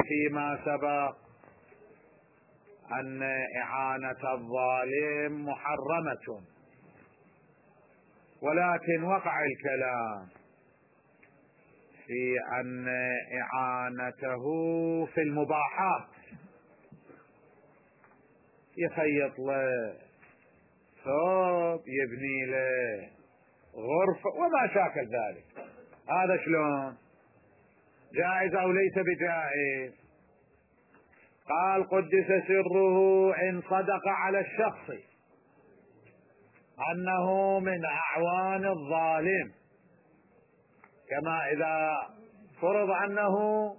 فيما سبق أن إعانة الظالم محرمة، ولكن وقع الكلام في أن إعانته في المباحات، يخيط له ثوب، يبني له غرفة وما شاكل ذلك، هذا شلون؟ جائز أو ليس بجائز؟ قال قدس سره إن صدق على الشخص أنه من أعوان الظالم، كما إذا فرض أنه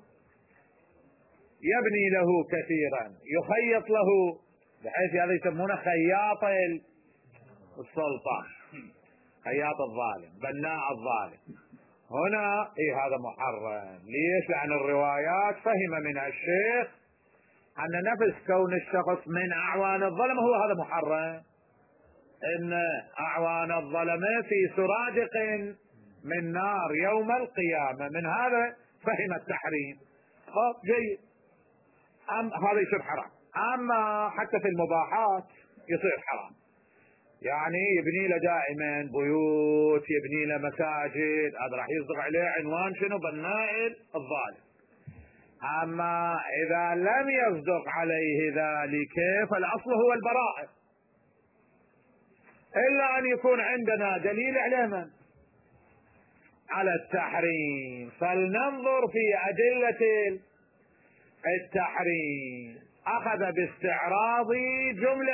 يبني له كثيرا، يخيط له، بحيث هذا يسمونه خياط السلطان، خياط الظالم، بناء الظالم. هنا هذا محرم. ليش؟ لأن الروايات فهم منها الشيخ أن نفس كون الشخص من أعوان الظلم هو هذا محرم، إن أعوان الظلمة في سرادق من نار يوم القيامة، من هذا فهم التحريم. جيد، هذا يصير حرام. أما حتى في المباحات يصير حرام، يعني يبني له دائما بيوت، يبني له مساجد، هذا راح يصدق عليه عنوان شنو؟ بناء الظالم. أما إذا لم يصدق عليه ذلك فالأصل هو البراءة، إلا أن يكون عندنا دليل على من؟ على التحريم. فلننظر في أدلة التحريم. أخذ باستعراض جملة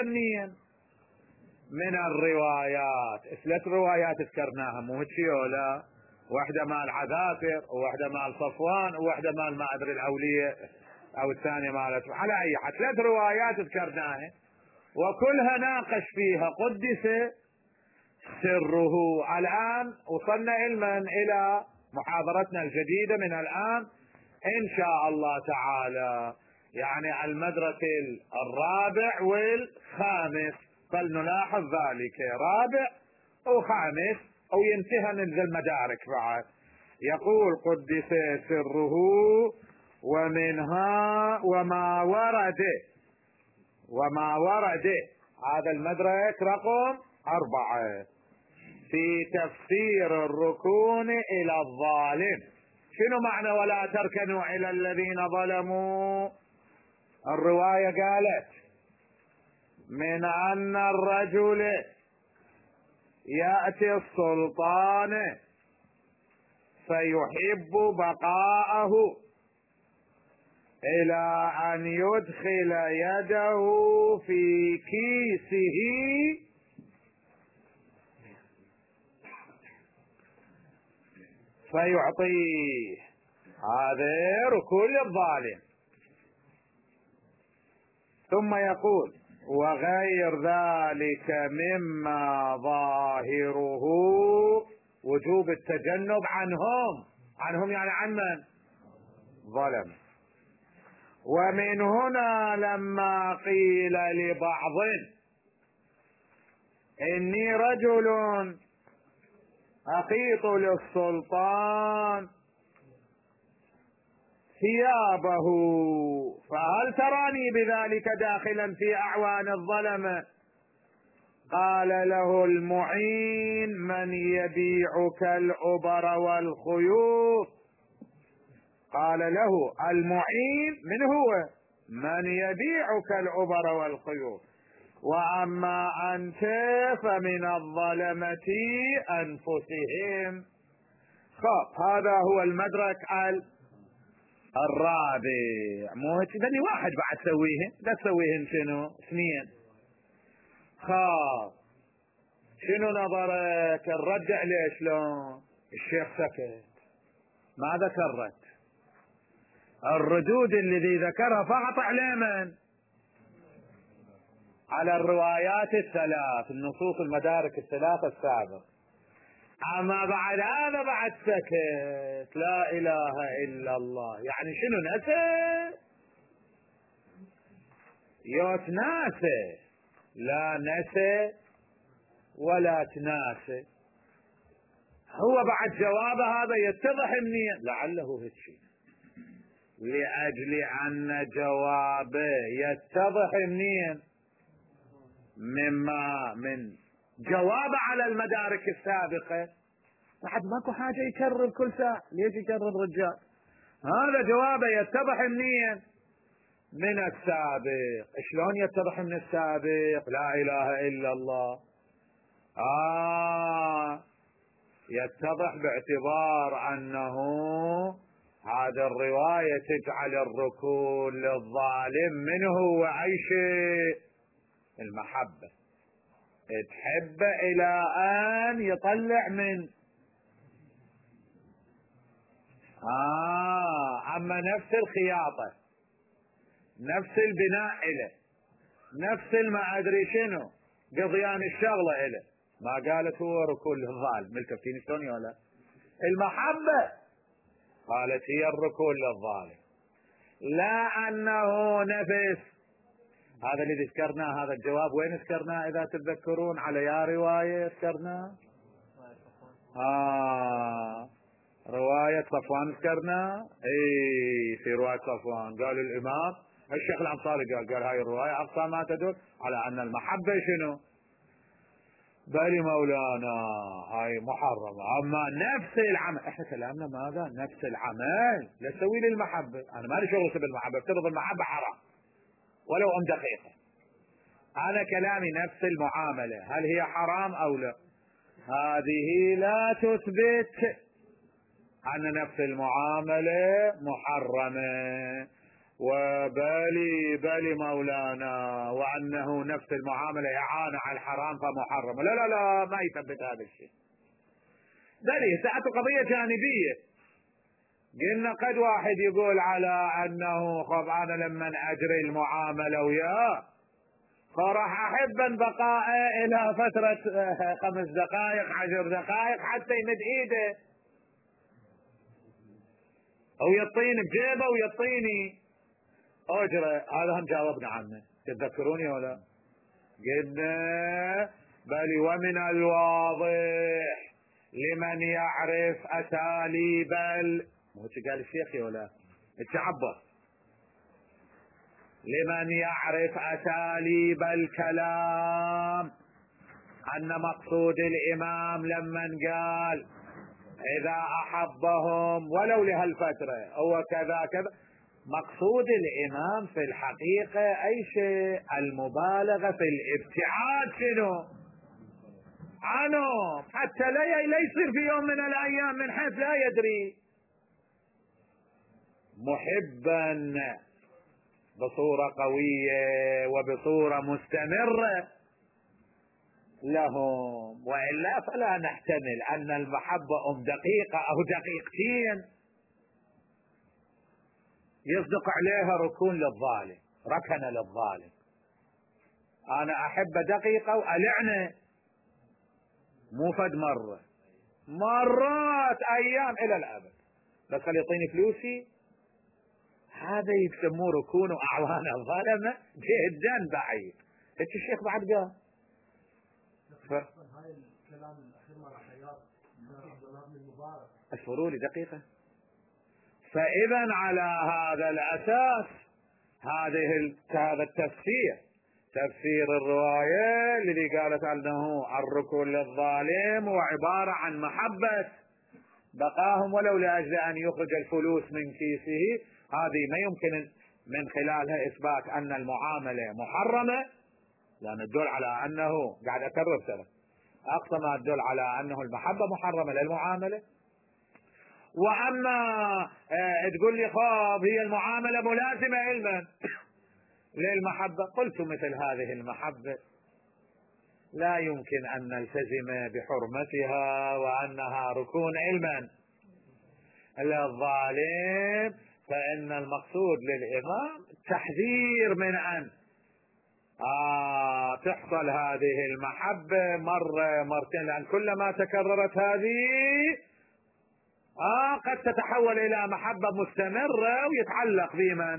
من الروايات، 3 روايات ذكرناها، مو هيك ولا؟ واحدة مال عذافر، وواحدة مال صفوان، وواحدة مال ما أدري الأولية، أو الثانية مالت، على أي حال 3 روايات ذكرناها، وكلها ناقش فيها قدس سره. الآن وصلنا إلى محاضرتنا الجديدة من الآن إن شاء الله تعالى، يعني المدرك 4 والخامس، فلنلاحظ ذلك 4 و5 أو ينتهى من ذي المدارك بعد. يقول قدس سره: ومنها وما ورد هذا المدرك رقم 4 في تفسير الركون إلى الظالم. شنو معنى ولا تركنوا إلى الذين ظلموا؟ الرواية قالت من أن الرجل يأتي السلطان فيحب بقاءه إلى أن يدخل يده في كيسه فيعطيه. هذا ركون الظالم. ثم يقول: وغير ذلك مما ظاهره وجوب التجنب عنهم يعني عن من؟ ظلم. ومن هنا لما قيل لبعض إني رجل أخيط للسلطان ثيابه، فهل تراني بذلك داخلا في أعوان الظلمة؟ قال له المعين: من يبيعك الأبر والخيوط. قال له المعين من هو؟ من يبيعك الأبر والخيوط. وأما أنت فمن الظلمة أنفسهم. هذا هو المدرك 4. مو هيك بدي واحد بعد تسويهن، لا تسويهن شنو 2. شنو نظرك؟ الرد عليه شلون؟ الشيخ سكت، ما ذكر رد. الردود الذي ذكرها فقط على من؟ على الروايات 3، النصوص المدارك 3 السابق. أما بعد هذا بعد سكت. لا إله إلا الله. يعني شنو نسى؟ يتناسى، لا نسى ولا تناسى. هو بعد جواب هذا يتضح مني لعله هيك شيء. لأجل أن جوابه يتضح منين؟ من جوابه على المدارك السابقة. بعد ماكو حاجة يكرر كل ساعة، ليش يكرر رجال؟ هذا جوابه يتضح منين؟ من السابق. شلون يتضح من السابق؟ لا إله إلا الله. يتضح باعتبار أنه هذا الرواية تجعل الركون للظالم منه وأي شيء؟ المحبة. تحب إلى أن يطلع من أما نفس الخياطة، نفس البناء إله، نفس ما أدري شنو قضيان الشغلة إله، ما قالت هو ركون للظالم. ملكفتيني شلون ولا المحبة قالت هي الركون للظالم، لا أنه نفس. هذا اللي ذكرناه، هذا الجواب وين ذكرناه إذا تتذكرون؟ على يا رواية ذكرناه، رواية صفوان ذكرنا. في رواية صفوان قال الإمام الشيخ الأنصاري قال هاي الرواية أقصى ما تدل على أن المحبة شنو؟ بل مولانا هاي محرمة. أما نفس العمل، احنا كلامنا ماذا؟ نفس العمل لا تسوي لي المحبة. أنا ما لي شغل بالمحبة، افترض المحبة حرام ولو دقيقة. أنا كلامي نفس المعاملة، هل هي حرام أو لا؟ هذه لا تثبت أن نفس المعاملة محرمة، وبالي مولانا وأنه نفس المعاملة إعانة على الحرام فمحرمة. لا ما يثبت هذا الشيء. بل ساعة قضية جانبية. قلنا قد واحد يقول على أنه خب أنا لما أجري المعاملة وياه فراح أحب بقائه إلى فترة 5 دقائق 10 دقائق حتى يمد إيده أو يطيني بجيبه ويطيني أجره. هذا هم جاوبنا عنه، تتذكروني ولا؟ قلنا بل ومن الواضح لمن يعرف أساليب مو قال الشيخ ولا التعبر، لمن يعرف أساليب الكلام أن مقصود الإمام لمن قال إذا أحبهم ولو لهالفترة هو كذا كذا، مقصود الإمام في الحقيقة أي شيء؟ المبالغة في الابتعاد شنو عنه، حتى لا يصير في يوم من الأيام من حيث لا يدري محبا بصورة قوية وبصورة مستمرة لهم، وإلا فلا نحتمل أن المحبة دقيقة أو دقيقتين يصدق عليها ركون للظالم، ركن للظالم. أنا أحب دقيقة وألعنه مو فد مرة، مرات أيام إلى الأبد، بس خلي يعطيني فلوسي. هذا يسموه ركون وأعوان الظالمة جدا بعيد. هيك الشيخ بعد قال هاي الكلام الأخير مع الحياة عبد الله بن المبارك أشوروا لي دقيقة. فإذا على هذا الأساس هذا التفسير، تفسير الرواية الذي قالت أنه الركون للظالم وعبارة عن محبة بقاهم ولو لأجل أن يخرج الفلوس من كيسه، هذه ما يمكن من خلالها إثبات أن المعاملة محرمة، لأن تدل على أنه قاعد أكرر ترى أقصى ما تدل على أنه المحبة محرمة للمعاملة. وأما تقول لي خاب هي المعاملة ملازمة علما للمحبة، قلت مثل هذه المحبة لا يمكن أن نلتزم بحرمتها وأنها ركون علما للظالم، فإن المقصود للإمام تحذير من أن تحصل هذه المحبة مرة مرتين، لأن كلما تكررت هذه قد تتحول إلى محبة مستمرة ويتعلق بمن؟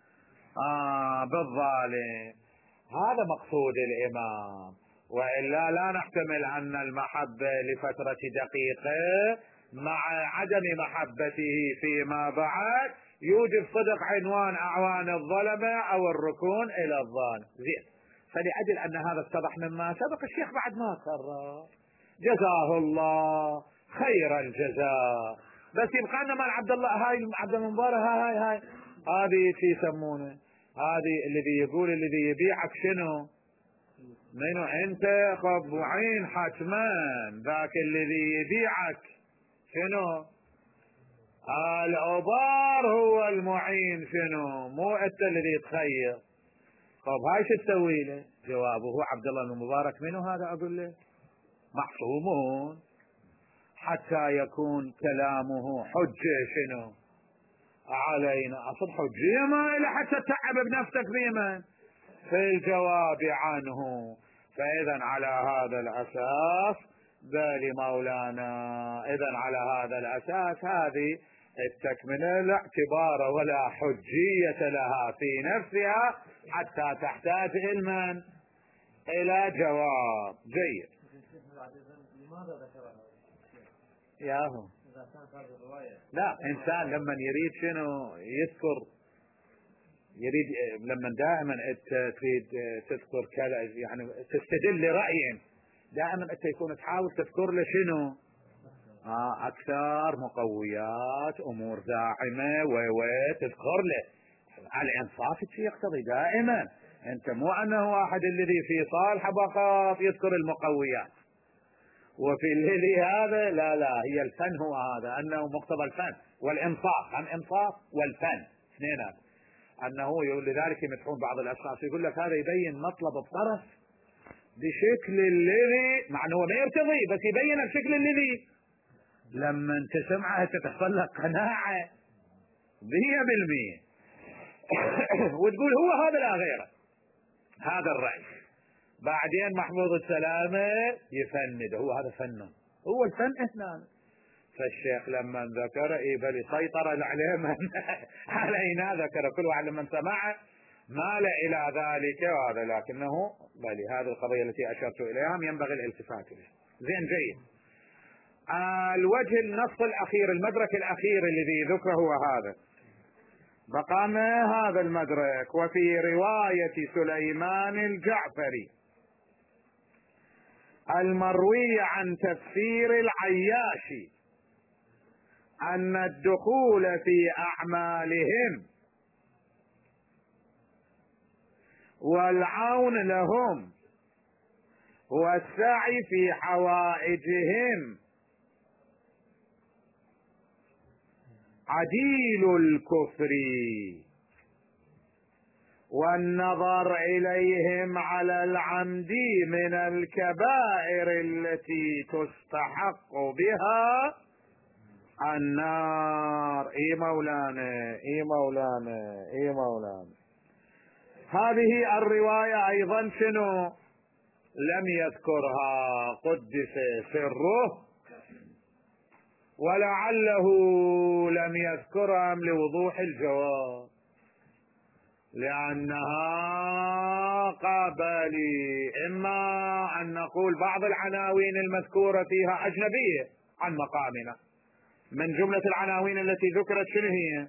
بالظالم. هذا مقصود الإمام، وإلا لا نحتمل أن المحبة لفترة دقيقة مع عدم محبته فيما بعد يوجب صدق عنوان أعوان الظلمة أو الركون إلى الظالم. زين، فلأجل أن هذا اتضح مما سبق الشيخ بعد ما كرر جزاه الله خير الجزاء، بس يبقى لنا مال عبد الله هاي عبد المبارك هاي هذه شي يسمونه، هذه الذي يقول الذي يبيعك شنو؟ منو انت؟ خب معين حتما، ذاك الذي يبيعك شنو؟ العبار هو المعين شنو؟ مو انت الذي تخير. طب هاي شو تسوي له؟ جوابه عبد الله المبارك منو هذا؟ اقول له محصومون حتى يكون كلامه حجة شنو علينا. اصل حجية ما إلا حتى تتعب بنفسك بمن في الجواب عنه. فاذا على هذا الاساس بالي مولانا، اذا على هذا الاساس هذه التكملة لا اعتبار ولا حجية لها في نفسها حتى تحتاج علما الى جواب. جيد. لماذا ذكرها ياهو إذا كانت هذه الرواية؟ لا، انسان لما يريد شنو يذكر، يريد لما دائما انت تريد تذكر كذا يعني تستدل لرأي، دائما انت يكون تحاول تذكر له شنو اكثر مقويات امور داعمة تذكر له. الانصاف يقتضي دائما انت مو انه واحد الذي في صالح فقط يذكر المقويات وفي الليل هذا لا هي الفن هو هذا، انه مقتضى الفن والانصاف، الانصاف والفن اثنين، انه لذلك يمدحون بعض الاشخاص يقول لك هذا يبين مطلب الطرف بشكل الذي مع انه ما يرتضي، بس يبين الشكل الذي لما انت سمعه انت تحصل لك قناعة 100% وتقول هو هذا لا غيره، هذا الرأي. بعدين محمود السلامة يفند، هو هذا فنه، هو الفن هنا. فالشيخ لما ذكر بل سيطر عليه علينا، ذكر كل واحد لما سمعه مال الى ذلك هذا، لكنه بل هذه القضية التي اشرت اليها ينبغي الالتفات اليها. زين، جيد. الوجه النص الاخير، المدرك الاخير الذي ذكره هو هذا، بقى هذا المدرك. وفي رواية سليمان الجعفري المروي عن تفسير العياشي أن الدخول في أعمالهم والعون لهم والسعي في حوائجهم عديل الكفر، والنظر إليهم على العمد من الكبائر التي تستحق بها النار. اي مولانا، اي مولانا، اي مولانا. هذه الرواية ايضا شنو لم يذكرها قدس سره، ولعله لم يذكرها لوضوح الجواب، لأنها قابلي إما أن نقول بعض العناوين المذكورة فيها أجنبية عن مقامنا. من جملة العناوين التي ذكرت شنو هي؟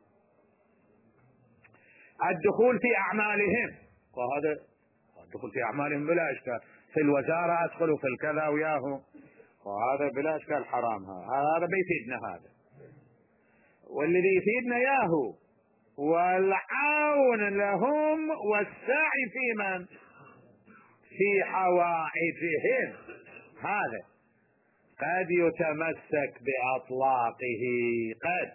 الدخول في أعمالهم، وهذا الدخول في أعمالهم بلا إشكال، في الوزارة أدخلوا في الكذا وياهو، وهذا بلا إشكال حرام، هذا بيفيدنا هذا. والذي يفيدنا ياهو والعون لهم والسعي في من في حوائجهم، هذا قد يتمسك بأطلاقه قد،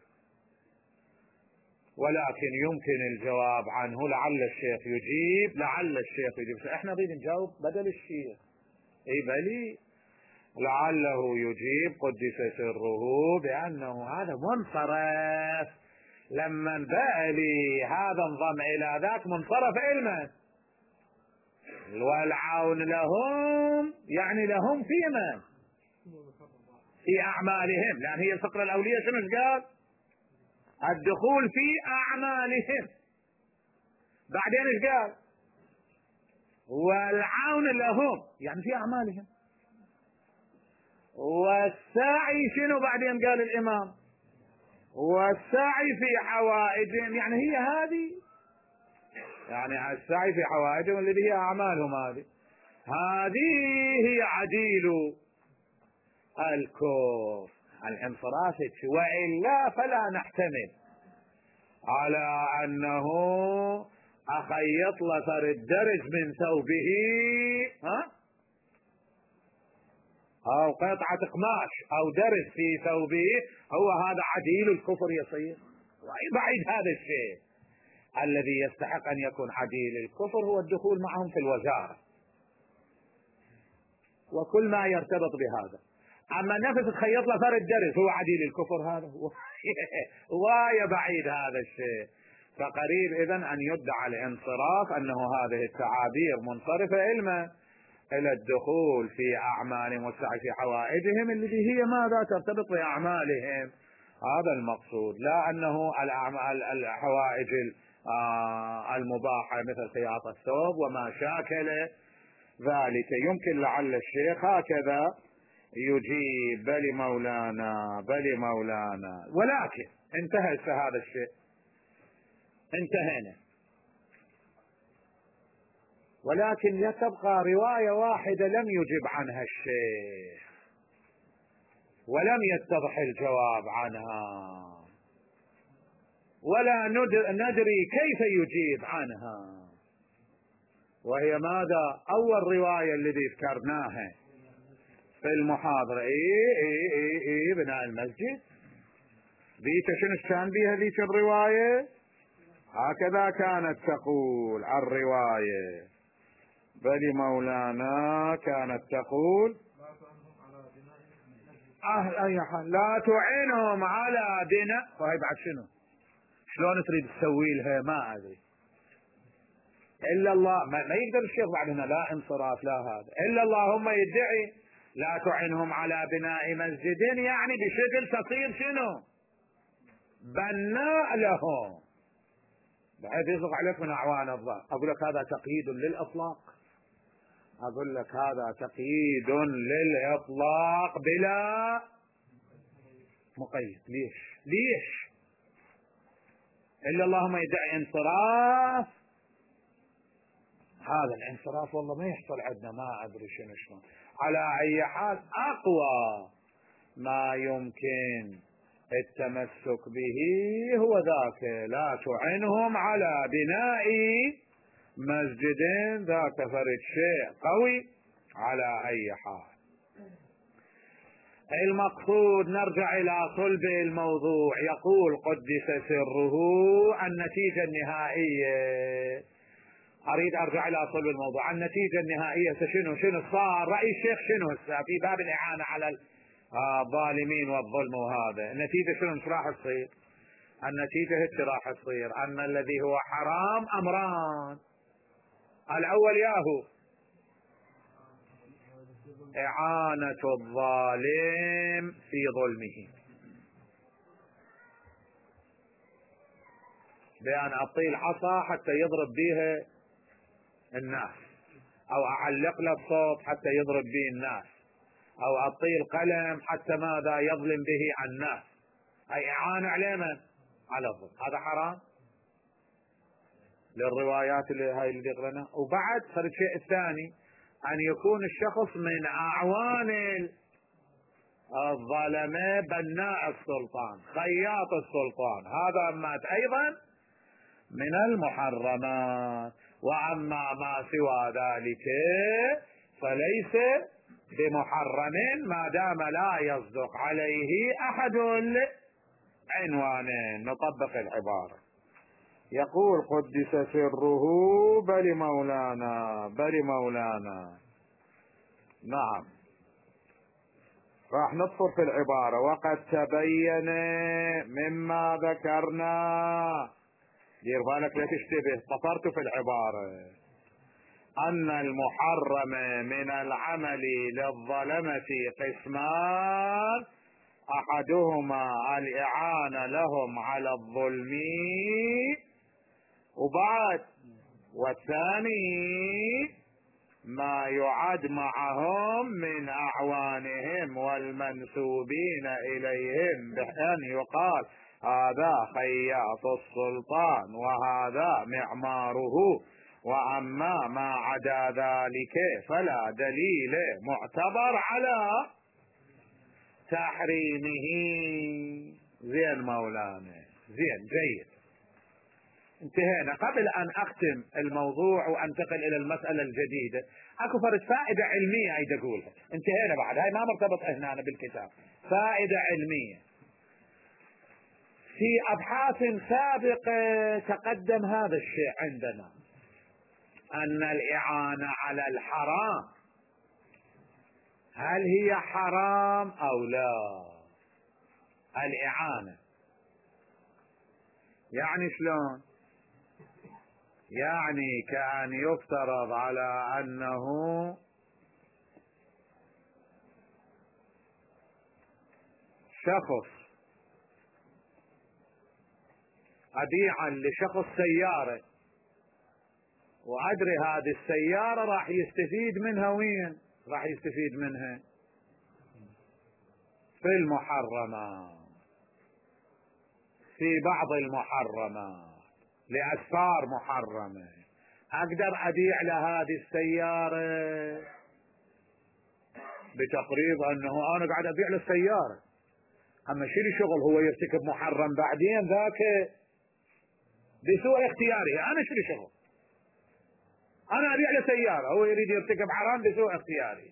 ولكن يمكن الجواب عنه. لعل الشيخ يجيب، لعل الشيخ يجيب، احنا نريد نجاوب بدل الشيخ. اي بلي، لعله يجيب قدس سره بأنه هذا منصرف، لما بالي هذا انضم الى ذاك منصرف علما، والعون لهم يعني لهم في من في اعمالهم، لان هي الفقرة الاولية شنو قال؟ الدخول في اعمالهم. بعدين ايش قال؟ والعون لهم يعني في اعمالهم، والسعي شنو بعدين قال الامام؟ والسعي في حوائجهم، يعني هي هذه، يعني السعي في حوائجهم الذي هي أعمالهم، هذه هي عديل الكفر. الانصراف، وإلا فلا نحتمل على أنه أخيط لثر الدرج من ثوبه أو قطعة قماش أو درج في ثوبه، هو هذا عديل الكفر يصير؟ بعيد هذا الشيء. الذي يستحق أن يكون عديل الكفر هو الدخول معهم في الوزارة وكل ما يرتبط بهذا. أما نفس تخيط له فرد درس هو عديل الكفر، هذا وايا بعيد هذا الشيء. فقريب إذن أن يدعى الانصراف أنه هذه التعابير منصرفة إلى الدخول في أعمالهم والسعي في حوائجهم التي هي ماذا ترتبط بأعمالهم. هذا المقصود، لا أنه الحوائج المباحة مثل خياطة الثوب وما شاكل ذلك. يمكن لعل الشيخ هكذا يجيب بل مولانا بل مولانا، ولكن انتهى هذا الشيء، انتهينا. ولكن تبقى رواية واحدة لم يجب عنها الشيخ ولم يتضح الجواب عنها ولا ندري كيف يجيب عنها، وهي ماذا؟ أول رواية الذي ذكرناها في المحاضرة، بناء المسجد. ذيك شنو كان بها ذيك الرواية؟ هكذا كانت تقول الرواية، بل مولانا كانت تقول أي حال لا تعينهم على بناء. وهي بعد شنو؟ شلون تريد تسوي لها؟ ما أدري. إلا الله ما يقدر الشيخ بعد هنا لا انصراف لا هذا، إلا اللهم يدعي لا تعينهم على بناء مسجد، يعني بشكل تصير شنو؟ بناء لهم بحيث يصدق عليك من أعوان الظهر. أقول لك هذا تقييد للإطلاق، أقول لك هذا تقييد للإطلاق بلا مقيد. ليش؟ إلا اللهم يدعي انصراف. هذا الانصراف والله ما يحصل عندنا، ما أدري شنو. على أي حال أقوى ما يمكن التمسك به هو ذاك، لا تعينهم على بناء مسجد، ذاك فرد شيء قوي على أي حال. المقصود نرجع إلى صلب الموضوع. يقول قدس سره النتيجة النهائية. أريد أرجع إلى صلب الموضوع. النتيجة النهائية شنو صار؟ رأي الشيخ شنو في باب الإعانة على الظالمين والظلم؟ وهذا النتيجة شنو راح تصير؟ النتيجة هيك راح تصير أن الذي هو حرام أمران. الأول ياهو إعانة الظالم في ظلمه، بأن أطيل عصا حتى يضرب بها الناس، أو أعلق له الصوت حتى يضرب به الناس، أو أطيل قلم حتى ماذا يظلم به الناس، أي إعانة على من؟ على الظلم. هذا حرام للروايات اللي هاي اللي ذكرنا. وبعد صار الشيء الثاني أن يكون الشخص من أعوان الظلمة بناء السلطان خياط السلطان، هذا مات أيضا من المحرمات. وأما ما سوى ذلك فليس بمحرم ما دام لا يصدق عليه أحد العنوانين. نطبق العبارة. يقول قدس سره بل مولانا بل مولانا. نعم، راح نصفر في العبارة. وقد تبين مما ذكرنا، دير بالك لا تشتبه، صفرت في العبارة، أن المحرم من العمل للظلمة قسمان، أحدهما الإعانة لهم على الظلم، وبعد والثاني ما يعد معهم من أعوانهم والمنسوبين إليهم، بأن يقال هذا خياط السلطان وهذا معماره، وأما ما عدا ذلك فلا دليل معتبر على تحريمه. زين مولانا، زين، جيد، انتهينا. قبل أن أختم الموضوع وأنتقل إلى المسألة الجديدة، أكو فرد فائدة علمية أيد أقولها. انتهينا بعد، هاي ما مرتبط هنا بالكتاب. فائدة علمية، في أبحاث سابقة تقدم هذا الشيء عندنا، أن الإعانة على الحرام هل هي حرام أو لا؟ الإعانة يعني شلون؟ يعني كأن يفترض على أنه شخص أبيع لشخص سيارة، وأدري هذه السيارة راح يستفيد منها وين؟ راح يستفيد منها في المحرمات، في بعض المحرمات لأسفار محرمة. أقدر أبيع لهذه السيارة بتقريض أنه أنا قاعد أبيع للسيارة، أما شيلي شغل هو يرتكب محرم بعدين ذاك بسوء اختياره. أنا شيلي شغل، أنا أبيع له سيارة هو يريد يرتكب حرام بسوء اختياره.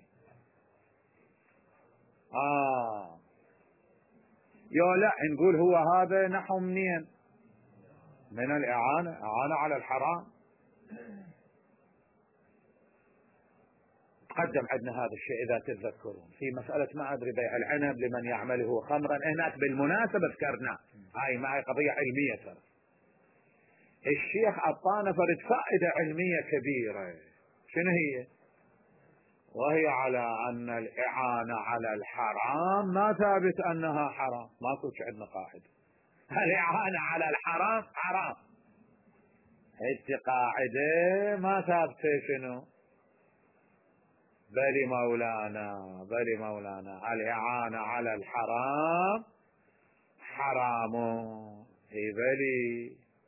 يا لا، نقول هو هذا نحو منين؟ من الإعانة، إعانة على الحرام. قدم عندنا هذا الشيء إذا تتذكرون في مسألة ما أدري بيع العنب لمن يعمله خمرا، هناك بالمناسبة ذكرنا هاي معي قضية علمية ترى. الشيخ أعطانا فرد فائدة علمية كبيرة. شنو هي؟ وهي على أن الإعانة على الحرام ما ثابت أنها حرام. ما كنت عندنا قاعدة الإعانة على الحرام حرام، هيك قاعدة ما ثابتة. شنو؟ بلي مولانا، بلي مولانا، الإعانة على الحرام حرام. اي بلي،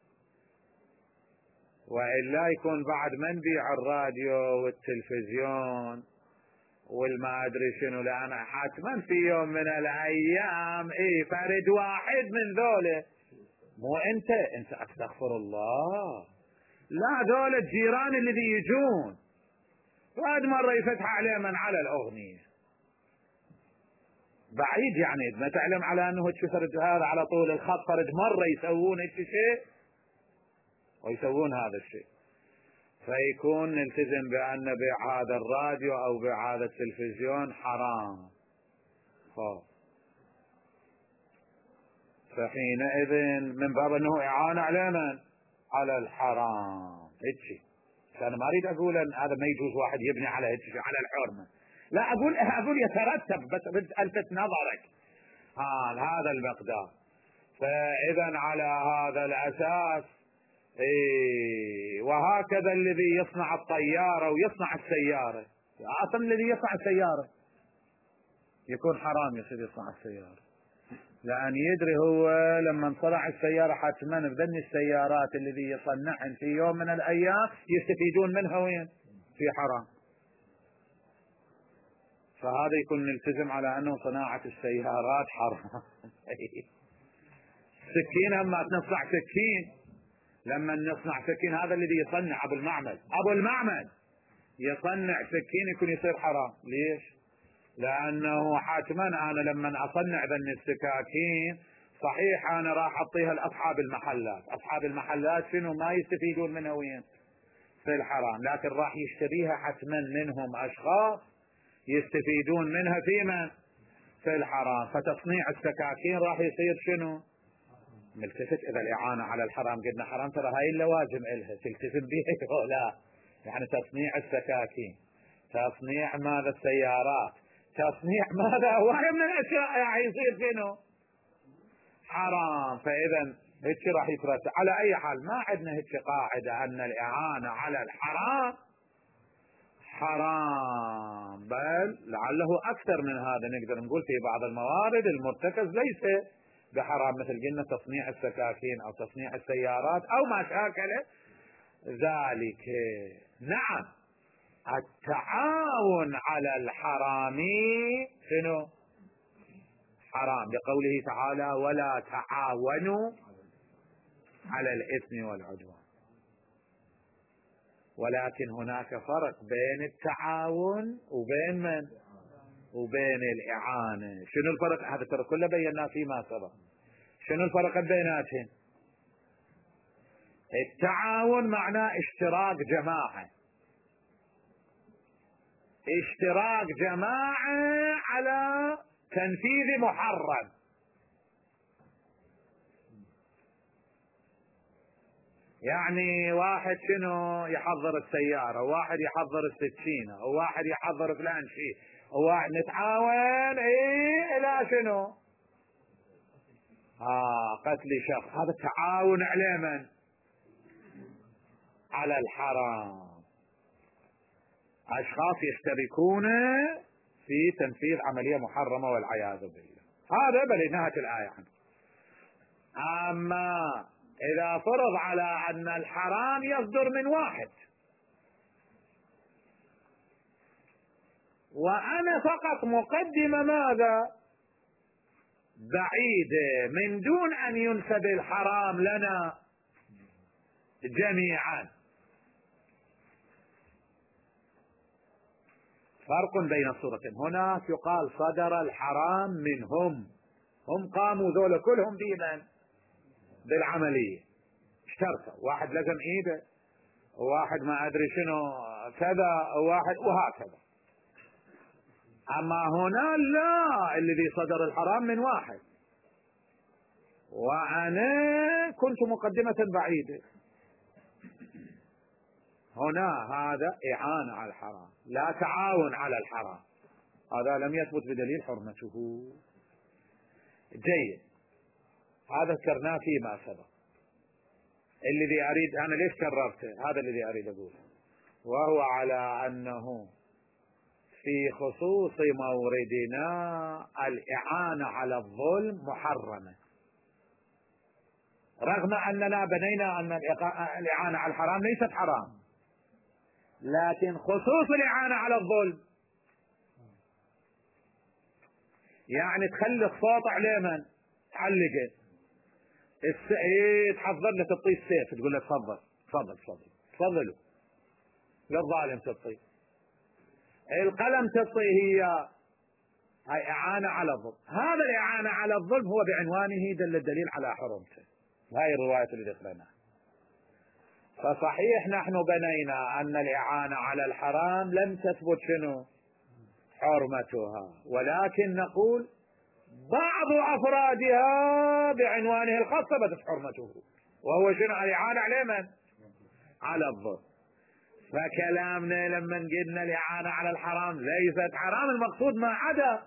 وإلا يكون بعد ما نبيع الراديو والتلفزيون والما أدري شنو، لأن حتما في يوم من الأيام فرد واحد من ذوله، مو أنت أستغفر الله، لا، ذولا الجيران الذي يجون بعد مرة يفتح عليه من على الأغنية بعيد، يعني ما تعلم على أنه فرد هذا على طول الخط، فرد مرة يسوون هيك شيء ويسوون هذا الشيء، فيكون نلتزم بأن بيع هذا الراديو أو بيع هذا التلفزيون حرام. فحينئذ من باب أنه إعانة على من؟ على الحرام. هيك أنا ما أريد أقول أن هذا ما يجوز واحد يبني على هيك على الحرمة، لا، أقول يترتب، بس ألفت نظرك هذا المقدار. فإذا على هذا الأساس وهكذا الذي يصنع الطيارة ويصنع السيارة، أصلا الذي يصنع السيارة يكون حرام يصير يصنع السيارة، لأن يدري هو لما صنع السيارة حتما بذن السيارات الذي يصنعن في يوم من الأيام يستفيدون منها وين؟ في حرام. فهذا يكون نلتزم على أنه صناعة السيارات حرام. سكين أما نصنع سكين، لما نصنع سكين هذا الذي يصنع أبو المعمل يصنع سكين يكون يصير حرام. ليش؟ لأنه حتما أنا لما أصنع ذن السكاكين صحيح أنا راح أعطيها لأصحاب المحلات، أصحاب المحلات شنو ما يستفيدون منها وين؟ في الحرام، لكن راح يشتريها حتما منهم أشخاص يستفيدون منها فيما في الحرام، فتصنيع السكاكين راح يصير شنو؟ ملتفت. إذا الإعانة على الحرام قلنا حرام، ترى هاي اللوازم إلها تلتزم بها ولا؟ يعني تصنيع السكاكين، تصنيع ماذا السيارات، تصنيع ماذا وهي من الأشياء يعني يصير شنو؟ حرام. فإذا هيك راح يترتب. على أي حال ما عندنا هيك قاعدة أن الإعانة على الحرام حرام، بل لعله أكثر من هذا. نقدر نقول في بعض الموارد المرتكز ليس بحرام، مثل قلنا تصنيع السكاكين أو تصنيع السيارات أو ما شاكل ذلك. نعم، التعاون على الحرام شنو؟ حرام، بقوله تعالى ولا تعاونوا على الإثم والعدوان. ولكن هناك فرق بين التعاون وبين من؟ وبين الإعانة. شنو الفرق؟ هذا ترى كله بيناه فيما سبق. شنو الفرق بيناتهم؟ التعاون معناه اشتراك جماعة، اشتراك جماعة على تنفيذ محرم. يعني واحد شنو يحضر السيارة، وواحد يحضر السكينة، وواحد يحضر فلان شيء، وواحد نتعاون الى شنو؟ قتل شخص. هذا التعاون على من؟ على الحرام. اشخاص يشتركون في تنفيذ عملية محرمة والعياذ بالله. هذا بليناها الآية عنه. اما اذا فرض على ان الحرام يصدر من واحد وانا فقط مقدمة ماذا؟ بعيدة، من دون ان ينسب الحرام لنا جميعا. فرق بين الصورتين. هناك يقال صدر الحرام منهم، هم قاموا ذولا كلهم بمن؟ بالعملية، اشتركوا، واحد لزم ايده، وواحد ما ادري شنو كذا، وواحد وهكذا. اما هنا لا، الذي صدر الحرام من واحد وانا كنت مقدمة بعيدة. هنا هذا اعانة على الحرام، لا تعاون على الحرام. هذا لم يثبت بدليل حرمته. جيد، هذا ذكرناه فيما سبق. الذي اريد انا ليش كررته؟ هذا الذي اريد اقوله، وهو على انه في خصوص موردنا الإعانة على الظلم محرمة، رغم أننا بنينا أن الإعانة على الحرام ليست حرام، لكن خصوص الإعانة على الظلم يعني تخلي صوت عليه من تعلقه تحضر له تطي السيف، تقول له تفضل تفضل تفضل تفضلوا للظالم تطي القلم، تطي هاي إعانة على الظلم. هذا الإعانة على الظلم هو بعنوانه دل الدليل على حرمته. هاي الرواية اللي ذكرناها. فصحيح نحن بنينا أن الإعانة على الحرام لم تثبت شنو حرمتها، ولكن نقول بعض أفرادها بعنوانه الخاص ثبتت حرمته، وهو شنو؟ الإعانة على من؟ على الظلم. فكلامنا لما قلنا الإعانة على الحرام ليست حرام، المقصود ما عدا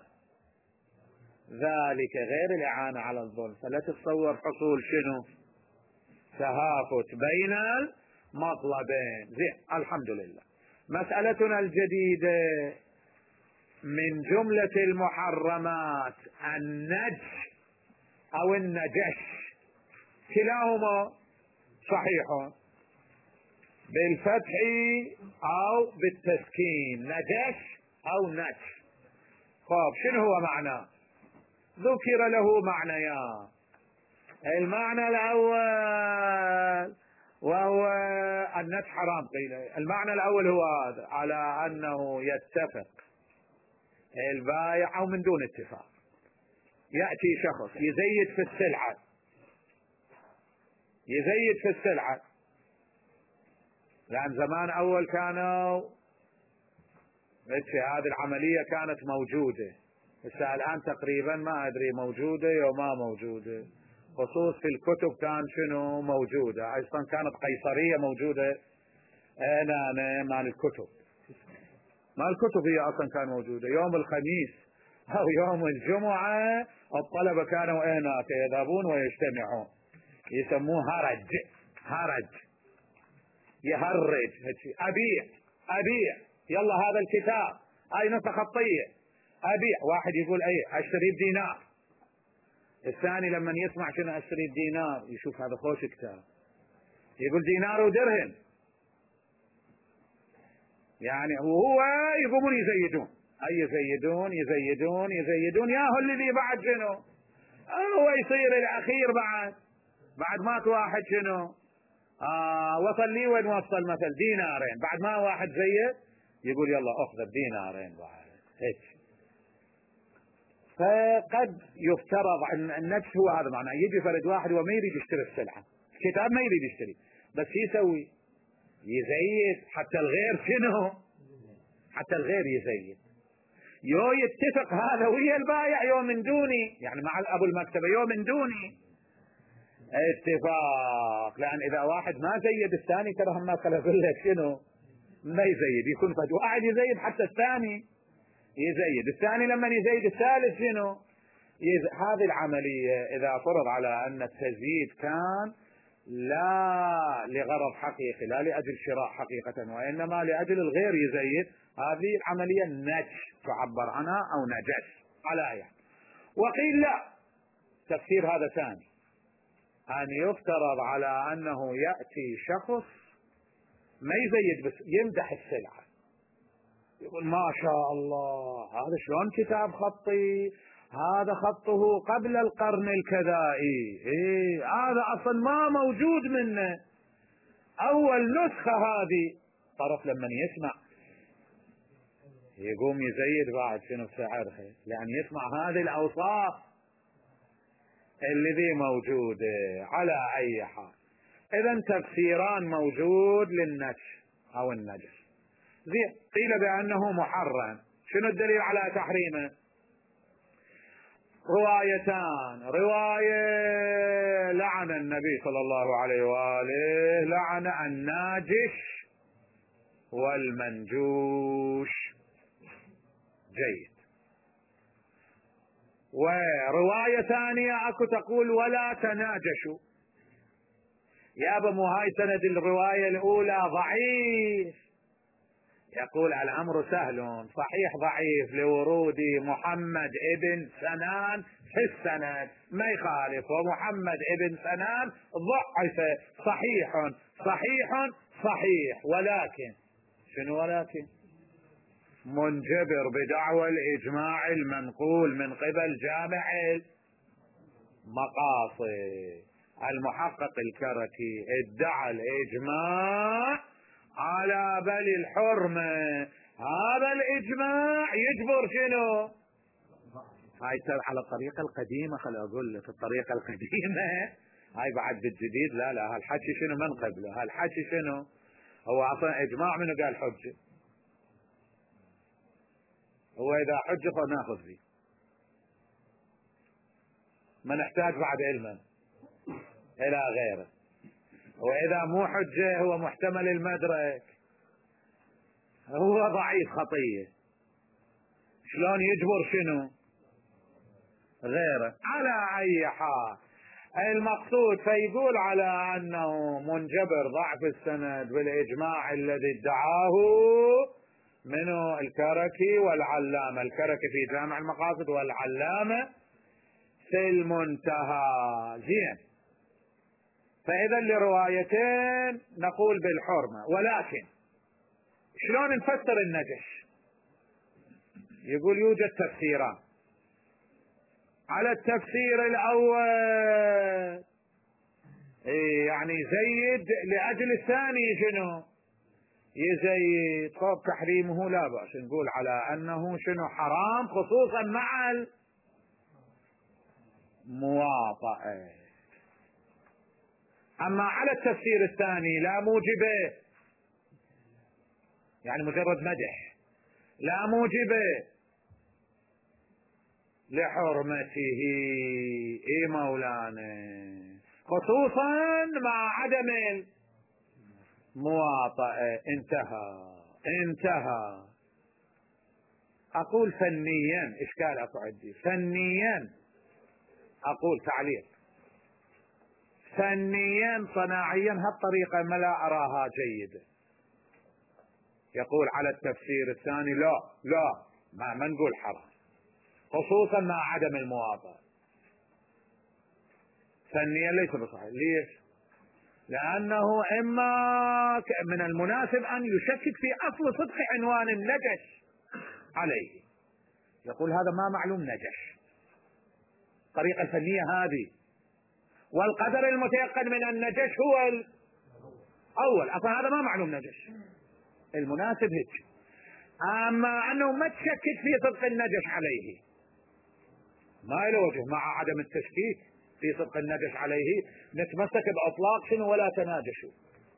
ذلك غير الإعانة على الظلم. فلا تتصور حصول شنو تهافت بين المطلبين. زين، الحمد لله. مسألتنا الجديدة من جملة المحرمات النجش أو النجش، كلاهما صحيح بالفتح أو بالتسكين، نجش أو نجش. طيب شنو هو معناه؟ ذكر له معنيان. المعنى الأول وهو النجش حرام قيل. المعنى الأول هو هذا، على أنه يتفق البائع أو من دون اتفاق، يأتي شخص يزيد في السلعة، يزيد في السلعة، لأن زمان أول كانوا هذه العملية كانت موجودة، بس الآن تقريبا ما أدري موجودة أو ما موجودة. خصوص في الكتب كان شنو موجودة، أيضا كانت قيصرية موجودة. أنا مال الكتب، مال الكتب هي أصلا كان موجودة. يوم الخميس أو يوم الجمعة الطلبة كانوا هناك يذهبون ويجتمعون، يسموه هرج، هرج يهرج، أبيع يلا هذا الكتاب، أي نسخ خطية أبيع. واحد يقول أي أشتري بدينار، الثاني لما يسمع شنو اشتري الدينار يشوف هذا خوش كتاب، يقول دينار ودرهم، يعني وهو يقومون يزيدون، يزيدون ياهو الذي بعد شنو هو يصير الاخير بعد مات واحد شنو وصل لي وين وصل مثل دينارين، بعد ما واحد زيد يقول يلا اخذ الدينارين بعد هيك. فقد يفترض ان النفس هو هذا معناه، يجي فرد واحد وما يريد يشتري السلعه، الكتاب ما يريد يشتري، بس يسوي يزيد حتى الغير شنو، حتى الغير يزيد، يو يتفق هذا ويا البايع يوم من دوني، يعني مع ابو المكتبه يوم من دوني اتفاق، لان اذا واحد ما زيد الثاني ترى هم خلف لك شنو ما يزيد، يكون فد واحد يزيد حتى الثاني يزيد، الثاني لما يزيد الثالث شنو هذه العمليه اذا فرض على ان التزييد كان لا لغرض حقيقي، لا لاجل شراء حقيقه، وانما لاجل الغير يزيد، هذه العمليه نجش تعبر عنها او نجش على ايه. وقيل لا، تفسير هذا ثاني، ان يفترض على انه ياتي شخص ما يزيد بس يمدح السلعه، يقول ما شاء الله هذا شلون كتاب خطي، هذا خطه قبل القرن الكذائي، هذا اصلا ما موجود منه، اول نسخة هذه. طرف لما يسمع يقوم يزيد بعد شنو سعرها، لان يسمع هذه الاوصاف الذي موجودة على اي حال. اذا تفسيران موجود للنجش او النجس. زين، قيل بانه محرم، شنو الدليل على تحريمه؟ روايتان، رواية لعن النبي صلى الله عليه وآله لعن الناجش والمنجوش، جيد. ورواية ثانية اكو تقول ولا تناجشوا، يا ابا مو هاي سند الرواية الاولى ضعيف، يقول الامر سهل صحيح ضعيف لورود محمد ابن سنان في السند ما يخالف، ومحمد ابن سنان ضعف، صحيح، ولكن شنو ولكن؟ منجبر بدعوى الاجماع المنقول من قبل جامع المقاصد. المحقق الكركي ادعى الاجماع على بل الحرمة، هذا الاجماع يجبر شنو؟ هاي على الطريقة القديمة، خل اقول لك الطريقة القديمة، هاي بعد بالجديد لا هالحكي شنو من قبله، هالحكي شنو هو اصلا اجماع، منو قال حجة؟ هو اذا حجة فناخذ فيه، ما نحتاج بعد علما الى غيره، واذا مو حجة هو محتمل المدرك، هو ضعيف خطية، شلون يجبر شنو غيره؟ على اي حال المقصود، فيقول على انه منجبر ضعف السند بالاجماع الذي ادعاه منه الكركي والعلامة، الكركي في جامع المقاصد والعلامة في المنتهى. زين، فإذا لروايتين نقول بالحرمة، ولكن شلون نفسر النجش؟ يقول يوجد تفسيران. على التفسير الأول يعني زيد لأجل الثاني شنو يزيد، طب تحريمه لا بأس، نقول على أنه شنو حرام خصوصا مع المواطأة. أما على التفسير الثاني لا موجبه، يعني مجرد مدح، لا موجبه لحرمته، مولانا، خصوصا مع عدم المواطأة. انتهى. أقول فنيا، إشكال أكو عندي، فنيا أقول تعليق، فنيا صناعيا هالطريقة ما لا أراها جيدة. يقول على التفسير الثاني لا ما نقول حرام خصوصا مع عدم المواطأة. فنيا ليس بصحيح. ليش؟ لأنه إما من المناسب أن يشكك في أصل صدق عنوان النجش عليه، يقول هذا ما معلوم نجش، الطريقة الفنية هذه، والقدر المتيقن من النجش هو الأول، أصلا هذا ما معلوم نجش، المناسب هيك. أما أنه ما تشكك في صدق النجش عليه، ما له وجه مع عدم التشكيك في صدق النجش عليه، نتمسك بأطلاق شنو ولا تناجشوا،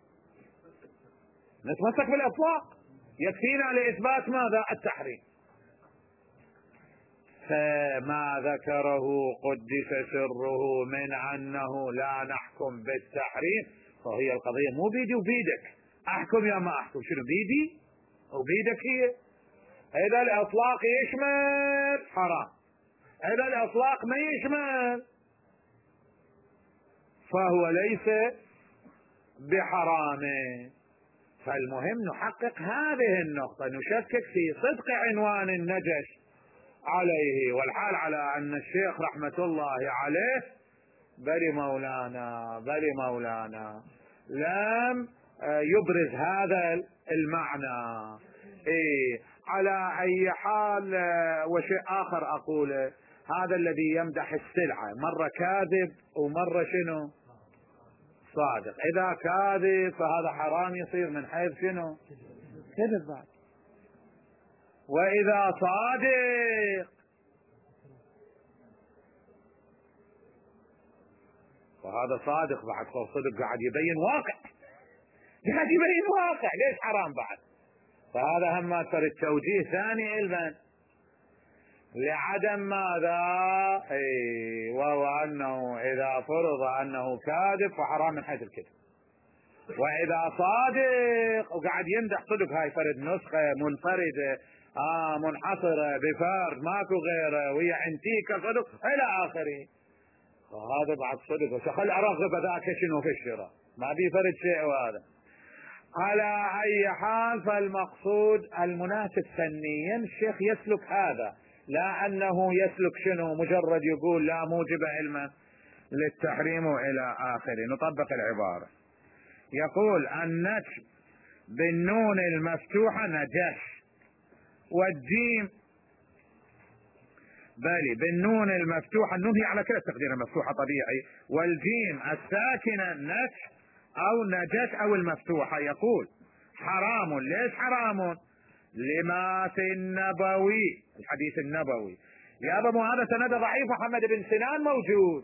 نتمسك بالأطلاق يكفينا لإثبات ماذا؟ التحريم. فما ذكره قدس سره من أنه لا نحكم بالتحريم، فهي القضية مو بيدي وبيدك، أحكم يا ما أحكم، شنو بيدي وبيدك هي. إذا الإطلاق يشمل حرام، إذا الإطلاق ما يشمل فهو ليس بحرام. فالمهم نحقق هذه النقطة، نشكك في صدق عنوان النجش عليه، والحال على أن الشيخ رحمة الله عليه بل مولانا لم يبرز هذا المعنى. على أي حال، وشيء آخر أقوله، هذا الذي يمدح السلعة مرة كاذب ومرة شنو؟ صادق. إذا كاذب فهذا حرام يصير من حيث شنو؟ كذب بعد. وإذا صادق فهذا صادق بعد، صدق قاعد يبين واقع، ليش حرام بعد؟ فهذا هم أكثر التوجيه ثاني علما لعدم ماذا؟ وهو أنه إذا فرض أنه كاذب فحرام من حيث الكذب، وإذا صادق وقاعد يمدح صدق، هاي فرد نسخة منفردة منحصرة بفرد ماكو غيره وهي عنتيكة صدق إلى آخره، فهذا بعد صدق. وشخل أرغب ذاك شنو في الشراء، ما بيفرد شيء. وهذا على أي حال فالمقصود المناسب فنيا الشيخ يسلك هذا، لا أنه يسلك شنو مجرد يقول لا موجب علما للتحريم إلى آخره. نطبق العبارة، يقول النجش بالنون المفتوحة نجش، والجيم بالنون المفتوحة، النون هي على كلا التقدير المفتوحة طبيعي، والجيم الساكنة نجش أو نجش أو المفتوحة. يقول حرام. ليش حرام؟ لما في النبوي، الحديث النبوي. يا أبا مو هذا سند ضعيف، محمد بن سنان موجود.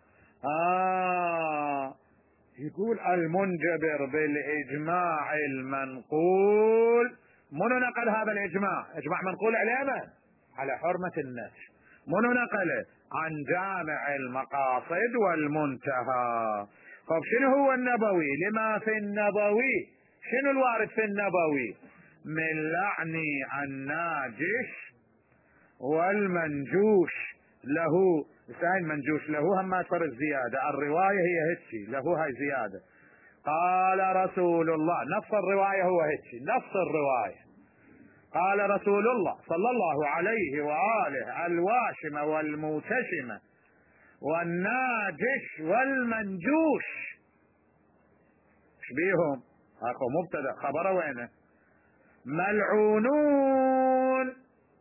يقول المنجبر بالإجماع المنقول. منو نقل هذا الإجماع؟ إجماع منقول على من؟ على حرمة النجش. منو نقله؟ عن جامع المقاصد والمنتهى. طب شنو هو النبوي؟ لما في النبوي، شنو الوارد في النبوي؟ من لعن الناجش والمنجوش له. هاي المنجوش له هم صار الزيادة، الرواية هي هيك له، هاي زيادة. قال رسول الله، نفس الرواية هو هيك، نفس الرواية. قال رسول الله صلى الله عليه وآله الواشمة والموتشمة والناجش والمنجوش، شبيهم؟ اخو مبتدا، خبره وينه؟ ملعونون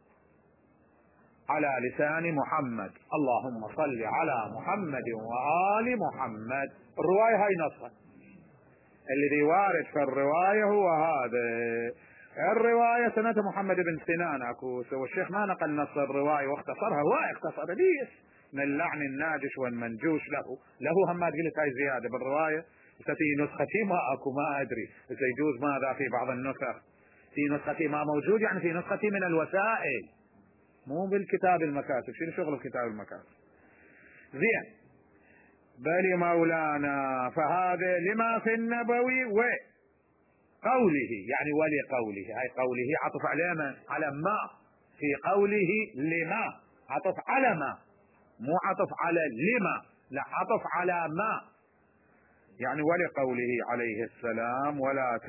على لسان محمد، اللهم صل على محمد وآل محمد. الرواية هاي نصها، الذي وارد في الرواية هو هذا. الرواية سنة محمد بن سنان اكو، والشيخ ما نقل نص الرواية واختصرها، هو اختصر. ليش؟ من لعن الناجش والمنجوش له هم ما قلت هاي زيادة بالرواية. في نسختي ما اكو، ما ادري اذا يجوز ماذا في بعض النسخ، في نسختي ما موجود، يعني في نسختي من الوسائل مو بالكتاب المكاتب. شنو شغل الكتاب المكاتب؟ زين. بل مولانا فهذا لما في النبوي وقوله، يعني ولقوله، هاي قوله عطف على من؟ على ما في قوله لما، عطف على ما، مو عطف على لما، لا عطف على ما، يعني ولقوله عليه السلام ولا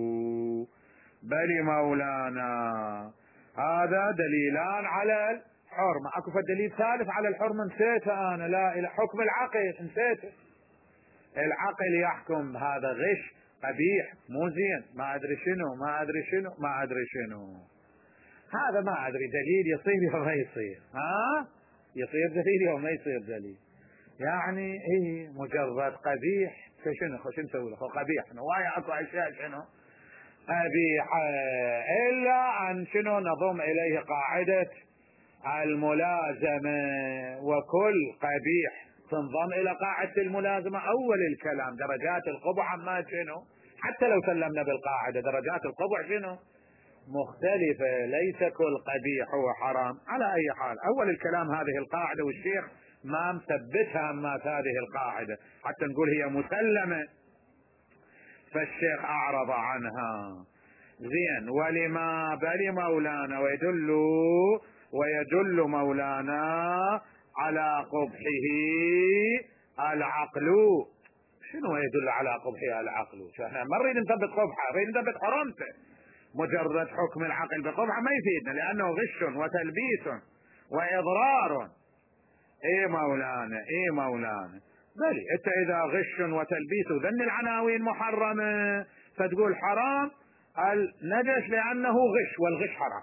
تناجشوا. بل مولانا هذا دليلان على حرمة. اكو دليل ثالث على الحرمة نسيته انا، لا الى حكم العقل نسيته. العقل يحكم هذا غش قبيح مو زين، ما ادري شنو ما ادري شنو ما ادري شنو، هذا ما ادري دليل يصير وما يصير، يصير دليل وما يصير دليل، يعني ايه مجرد قبيح. شنو نسوي له قبيح؟ نوايا اكو اشياء شنو قبيحة، الا ان شنو نضم اليه قاعدة الملازمة، وكل قبيح تنضم الى قاعدة الملازمة. اول الكلام درجات القبح عما شنو، حتى لو سلمنا بالقاعدة درجات القبح شنو مختلفة، ليس كل قبيح هو حرام على اي حال. اول الكلام هذه القاعدة، والشيخ ما مثبتها اما هذه القاعدة حتى نقول هي مسلمة، فالشيخ اعرض عنها. زين، ولما بل مولانا ويدل مولانا على قبحه العقل. شنو يدل على قبحه العقل؟ احنا ما نريد نثبت قبحه، نريد نثبت حرمته. مجرد حكم العقل بقبحه ما يفيدنا، لانه غش وتلبيس واضرار. ايه مولانا بلي انت اذا غش وتلبيس ذن العناوين محرمة فتقول حرام النجش لانه غش، والغش حرام.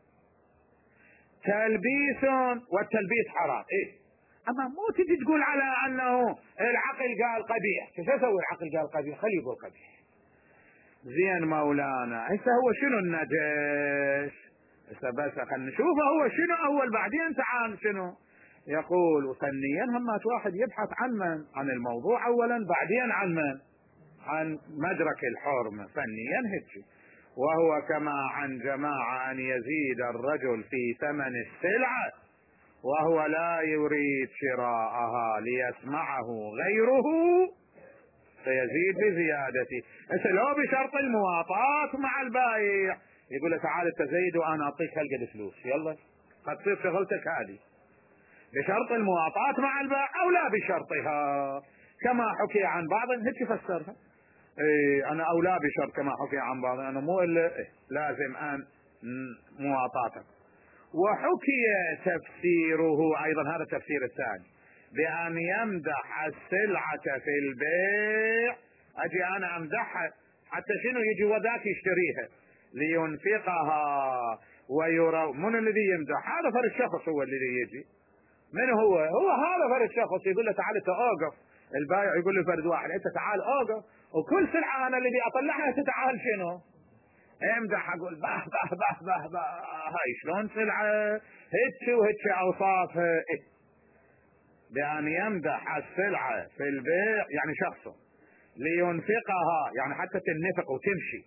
تلبيس والتلبيس حرام، ايه. اما مو تجي تقول على انه العقل قال قبيح، شو يسوي العقل قال قبيح؟ خليه يقول قبيح. زين مولانا، هسه هو شنو النجش؟ هسه بس خلينا نشوفه هو شنو اول، بعدين تعال شنو يقول. وثانيا همات واحد يبحث عن من؟ عن الموضوع اولا، بعدين عن من؟ عن مدرك الحرمة ثانيا هيك. وهو كما عن جماعة ان يزيد الرجل في ثمن السلعة وهو لا يريد شراءها ليسمعه غيره فيزيد بزيادته. لو بشرط المواطاة مع البائع، يقول له تعال انت زيد وانا اعطيك هالقد فلوس، يلا قد تصير شغلتك هذه. بشرط المواطاة مع البائع او لا بشرطها، كما حكي عن بعض هيك فسرها. ايه انا او لا بشرط كما حكي عن بعض، انا مو الا لازم ان مواطاتك. وحكي تفسيره ايضا، هذا التفسير الثاني، بان يمدح السلعة في البيع. اجي انا امدحها حتى شنو يجي وذاك يشتريها لينفقها ويرى. من الذي يمدح؟ هذا فرد شخص هو الذي يجي. من هو هذا فرد شخص يقول له تعال انت اوقف. البايع يقول له فرد واحد انت تعال اوقف، وكل سلعة انا الذي اطلعها انت تعال شنو امدح. اقول به به به به به، هاي شلون سلعة هيك وهيك اوصافها. إيه؟ بان يمدح السلعة في البيع يعني شخصه لينفقها، يعني حتى تنفق وتمشي،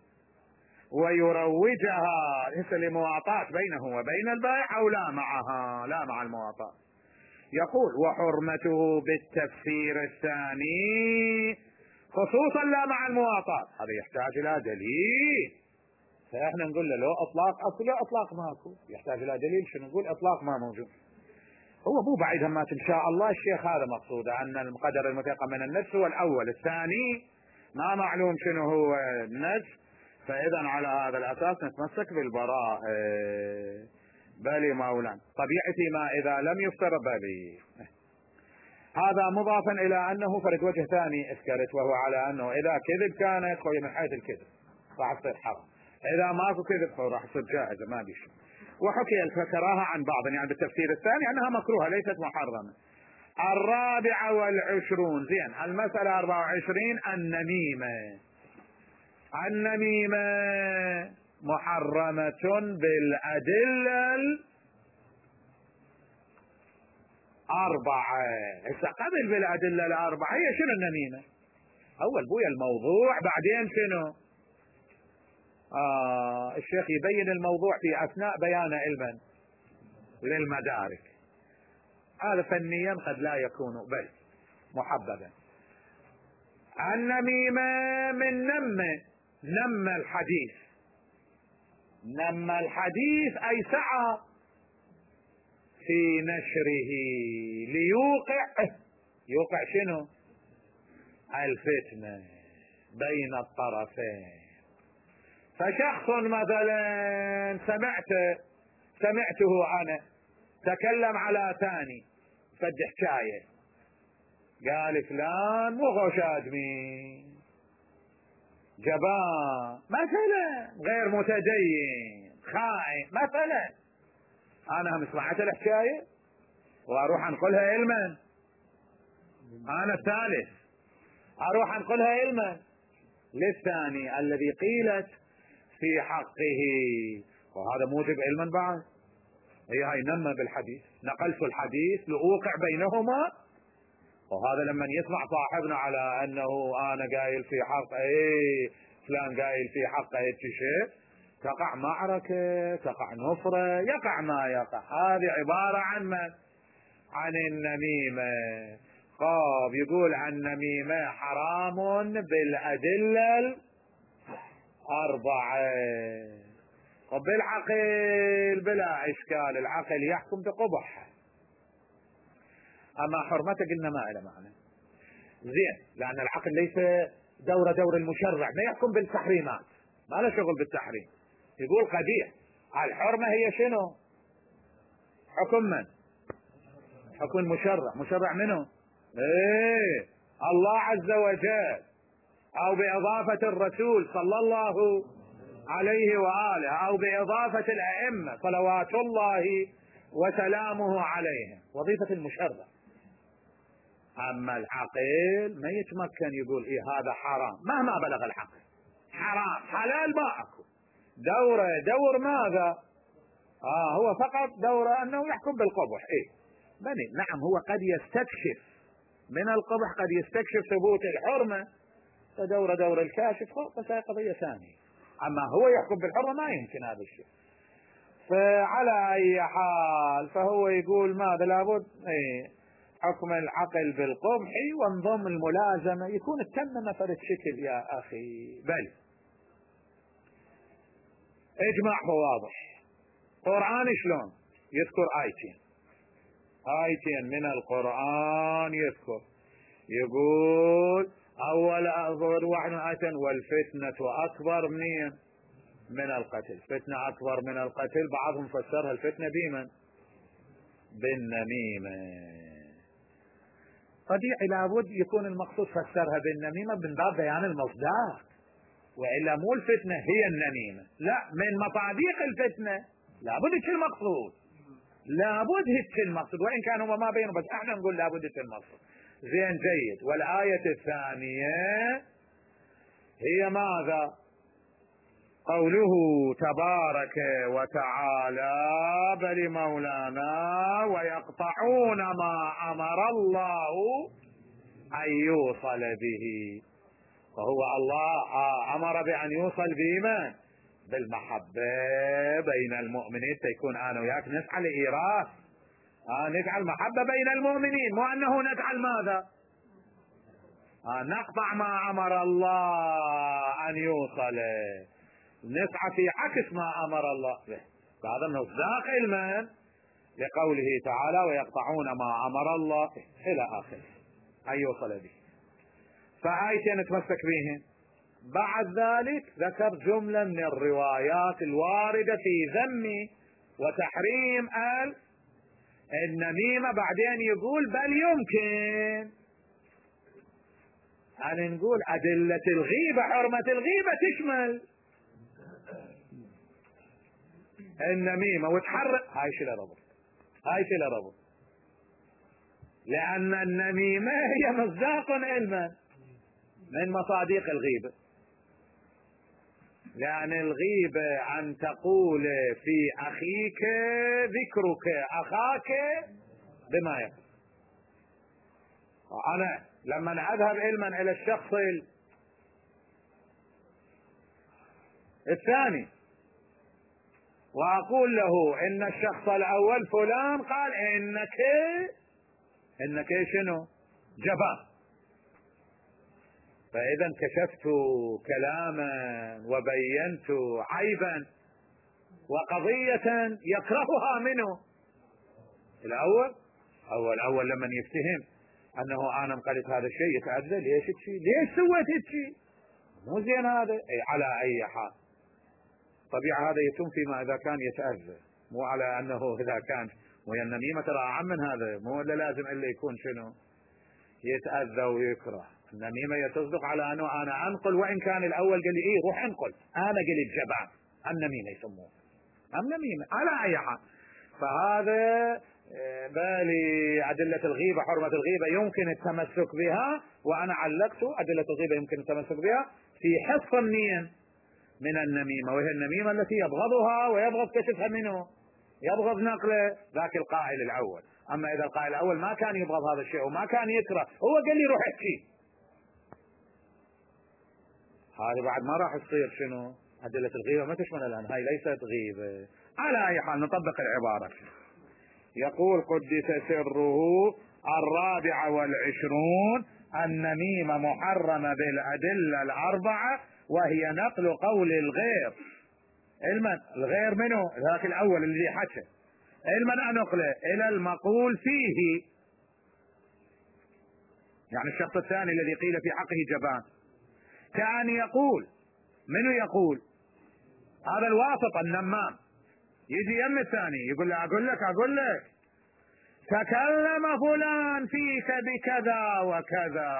ويروجها هسه لمواطاة بينه وبين البائع او لا معها، لا مع المواطاة. يقول وحرمته بالتفسير الثاني خصوصا لا مع المواطاة، هذا يحتاج الى دليل. فاحنا نقول له لو اطلاق اصله اطلاق ماكو، يحتاج الى دليل. شنو نقول؟ اطلاق ما موجود. هو مو بعيد همات ان شاء الله الشيخ هذا مقصوده، ان القدر المتيقن من النفس هو الاول، الثاني ما معلوم شنو هو النفس. فاذا على هذا الاساس نتمسك بالبراء. بلي مولانا طبيعتي ما اذا لم يفتر بلي. هذا مضافا الى انه فرد وجه ثاني اذكرت، وهو على انه اذا كذب كان يدخل من حيث الكذب راح تصير حرام، اذا ماكو كذب راح تصير جائزه ما بيش. وحكي الكراهه عن بعض يعني بالتفسير الثاني انها مكروهه ليست محرمه. 24. زين، المسألة 24 النميمة. النميمة محرمة بالأدلة 4. هسه قبل بالأدلة 4 هي شنو النميمة؟ أول بويا الموضوع، بعدين شنو؟ الشيخ يبين الموضوع في أثناء بيان علما للمدارك. هذا فنيا قد لا يكون بل محببا. النميمة من نم الحديث. نم الحديث أي سعى في نشره يوقع شنو؟ الفتنة بين الطرفين. فشخص مثلا سمعته أنا تكلم على ثاني فد حكاية، قال فلان مو غوش ادمي، جبان مثلا، غير متدين، خائن مثلا، انا هم سمعت الحكاية واروح انقلها علما، انا الثالث اروح انقلها علما للثاني الذي قيلت في حقه، وهذا موجب علما بعد. هي هاي نمى بالحديث، نقلت الحديث لأوقع بينهما، وهذا لما يسمع صاحبنا على انه انا قايل في حق فلان قايل في حقه هيك شيء، تقع معركة، تقع نفرة، يقع ما يقع. هذه عبارة عن من؟ عن النميمة. قاب يقول عن النميمة حرام بالأدلة الأربعة، وبالعقل بلا إشكال، العقل يحكم بقبح. أما حرمته قلنا ما إلى معنى زين، لأن العقل ليس دور المشرع، ما يحكم بالتحريمات، ما له شغل بالتحريم، يقول قبيح. الحرمة هي شنو؟ حكم من؟ حكم مشرع. مشرع منه؟ ايه الله عز وجل، او باضافة الرسول صلى الله عليه وآله، او باضافة الائمة صلوات الله وسلامه عليهم، وظيفة المشرع. اما العقل ما يتمكن يقول هذا حرام مهما بلغ العقل، حرام حلال ما اكو، دور ماذا؟ هو فقط دوره انه يحكم بالقبح. بني نعم، هو قد يستكشف من القبح، قد يستكشف ثبوت الحرمة، دور الكاشف، بس هي قضية ثانية. اما هو يحكم بالحرمة ما يمكن هذا الشيء. فعلى اي حال فهو يقول ماذا؟ لابد حكم العقل بالقبح وانضم الملازمة، يكون التمم فرد شكل يا اخي. بل اجمع هو واضح. قرآن شلون يذكر آيتين من القرآن، يذكر يقول أول واحد آية والفتنة أكبر من القتل. فتنة أكبر من القتل، بعضهم فسرها الفتنة بمن؟ بالنميمة. طبيعي لابد يكون المقصود فسرها بالنميمة من باب بيان المصداق، وإلا مو الفتنة هي النميمة، لا، من مصاديق الفتنة لابد هيك المقصود، لابد هيك المقصود، وإن كانوا ما بينوا، بس احنا نقول لابد هيك المقصود. زين جيد. والآية الثانية هي ماذا؟ قوله تبارك وتعالى بل مولانا ويقطعون ما أمر الله أن يوصل به. فهو الله أمر بأن يوصل بما؟ بالمحبة بين المؤمنين، تكون أنا وياك نسعى لإيراث، نجعل محبة بين المؤمنين، مو أنه نجعل ماذا؟ نقطع ما أمر الله أن يوصل، نسعى في عكس ما أمر الله به. هذا مصداق علما لقوله تعالى ويقطعون ما أمر الله إلى آخره أن يوصل به. فآيتين نتمسك بهن. بعد ذلك ذكر جملة من الروايات الواردة في ذم وتحريم النميمة، بعدين يقول بل يمكن أن نقول أدلة الغيبة، حرمة الغيبة تشمل النميمة وتحرم. هاي شي لربط، لأن النميمة هي مصداق علما من مصاديق الغيبة، لأن الغيبة أن تقول في أخيك ذكرك أخاك بما يقول. أنا لما أذهب علما إلى الشخص الثاني وأقول له إن الشخص الأول فلان قال إنك شنو؟ جبان، فإذا كشفت كلاما وبينت عيبا وقضية يكرهها منه الأول لما يفتهم أنه أنا قلت هذا الشيء يتأذى، ليش سويت هيك؟ مو زين هذا. على أي حال طبيعة هذا يتم فيما إذا كان يتأذى، مو على أنه إذا كان وهي النميمة ترى أعم من هذا، مو إلا لازم إلا يكون شنو يتأذى ويكره. النميمة يتصدق على أنه أنا أنقل، وإن كان الأول قال لي إيه روح انقل، أنا قلت جبان. النميمة يسموه النميمة على أي حال. فهذا بالي أدلة الغيبة، حرمة الغيبة يمكن التمسك بها، وأنا علقت أدلة الغيبة يمكن التمسك بها في حفظ النية من النميمة، وهي النميمة التي يبغضها ويبغض كشفها منه، يبغض نقله ذاك القائل الأول. أما إذا القائل الأول ما كان يبغض هذا الشيء وما كان يكره، هو قال لي روح احكي، هذا بعد ما راح تصير شنو أدلة الغيبة ما تشمل الآن، هاي ليست غيبة. على أي حال نطبق العبارة. يقول قدس سره 24 النميمة محرمة بالأدلة 4، وهي نقل قول الغير. الغير منه ذاك الأول اللي حكى، المنع نقله إلى المقول فيه، يعني الشخص الثاني الذي قيل في حقه جبان، كان يقول، منو يقول؟ هذا الواسط النمام يجي يم الثاني يقول له أقول لك تكلم فلان فيك بكذا وكذا،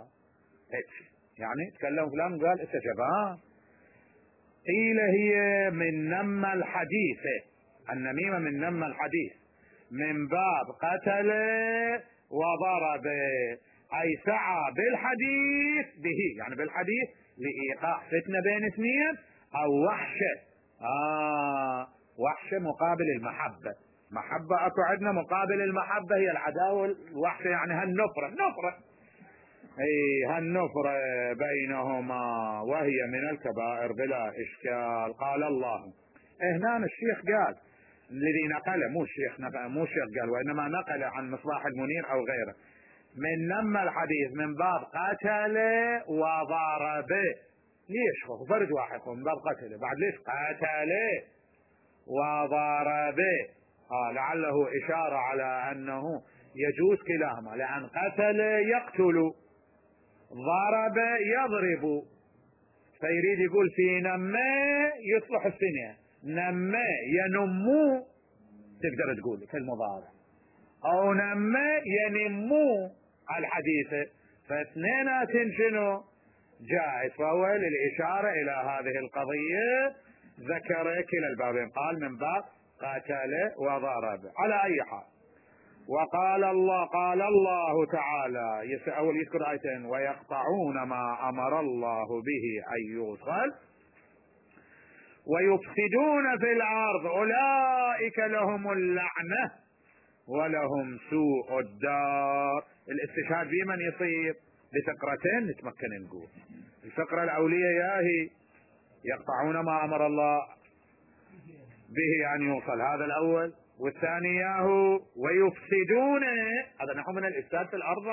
يعني تكلم فلان قال انت جبان. قيل هي من نم الحديث، النميمة من نم الحديث، من باب قتل وضرب، أي سعى بالحديث به، يعني بالحديث لإيقاع فتنة بين اثنين، أو وحشة. وحشة مقابل المحبة، محبة اكو عندنا مقابل المحبة هي العداوة، الوحشة يعني هالنفرة هالنفرة بينهما، وهي من الكبائر بلا إشكال. قال الله، هنا الشيخ قال الذي نقله، مو الشيخ قال، وإنما نقل عن مصباح المنير أو غيره، من نم الحديث من باب قتل وضرب. ليش فرد واحد من باب قتل، بعد ليش قتل وضرب؟ لعله إشارة على أنه يجوز كلاهما، لأن قتل يقتل، ضرب يضرب، فيريد يقول في نمى يصلح الثنية، نمى ينمو تقدر تقول كالمضارع، أو نمى ينمو الحديث، فاثنين شنو جائز. فهو للإشارة إلى هذه القضية ذكر كلا البابين، قال من باب قتل وضرب. على أي حال، وقال الله، قال الله تعالى، أول يذكر آيتين، ويقطعون ما أمر الله به أن يوصل ويفسدون في الأرض أولئك لهم اللعنة ولهم سوء الدار. الاستشهاد بمن يصير بفقرتين نتمكن نقول. الفقرة الأولية ياهي يقطعون ما أمر الله به أن يوصل، هذا الأول، والثاني ياهو ويفسدون، هذا نحو من الإفساد في الأرض.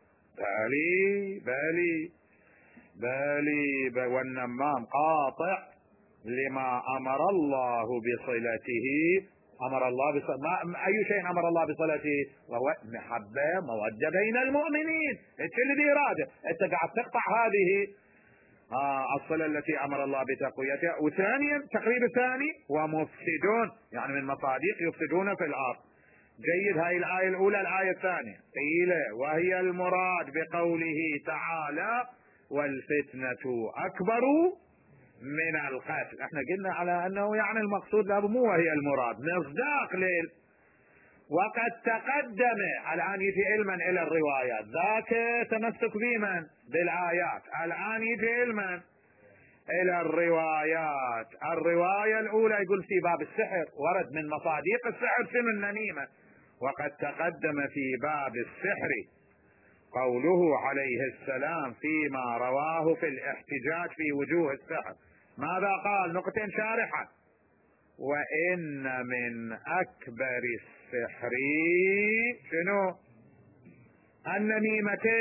بالي والنمام قاطع لما أمر الله بصلته. أمر الله أي شيء أمر الله بصلته؟ وهو محبة مودة بين المؤمنين. إيش اللي إرادة؟ أنت قاعد تقطع هذه الصلة التي أمر الله بتقويتها. وثانيا تقريب الثاني ومفسدون، يعني من مصادق يفسدون في الأرض. جيد، هاي الآية الأولى. الآية الثانية قيل وهي المراد بقوله تعالى والفتنة أكبر من القتل. احنا قلنا على أنه يعني المقصود لا مو وهي المراد، مصداق ليل. وقد تقدم الآن يجي علما إلى الروايات، ذاك تمسك بمن بالآيات، الآن يجي علما إلى الروايات. الرواية الأولى يقول في باب السحر، ورد من مصادق السحر شنو النميمة. وقد تقدم في باب السحر قوله عليه السلام فيما رواه في الاحتجاج في وجوه السحر، ماذا قال؟ نقطة شارحة، وإن من أكبر السحر شنو؟ النميمة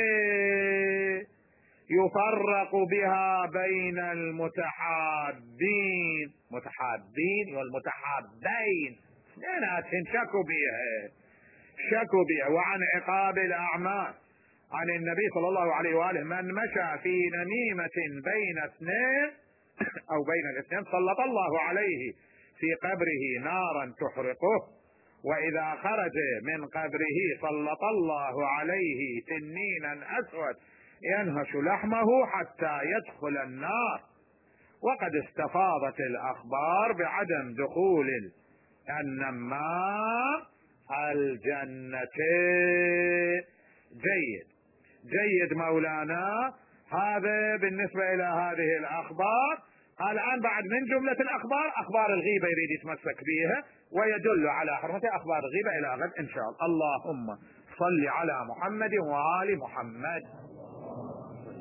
يفرق بها بين المتحابين، متحابين والمتحابين اثنين شكوا بها وعن عقاب الأعمال. عن النبي صلى الله عليه وآله من مشى في نميمة بين اثنين أو بين الاثنين سلط الله عليه في قبره نارا تحرقه وإذا خرج من قبره سلط الله عليه تنينا أسود ينهش لحمه حتى يدخل النار. وقد استفاضت الأخبار بعدم دخول النمام الجنة. جيد مولانا. هذا بالنسبة إلى هذه الأخبار. الآن بعد من جملة الأخبار أخبار الغيبة يريد يتمسك بها ويدل على حرمة أخبار الغيبة إلى غد إن شاء الله. اللهم صل على محمد وآل محمد.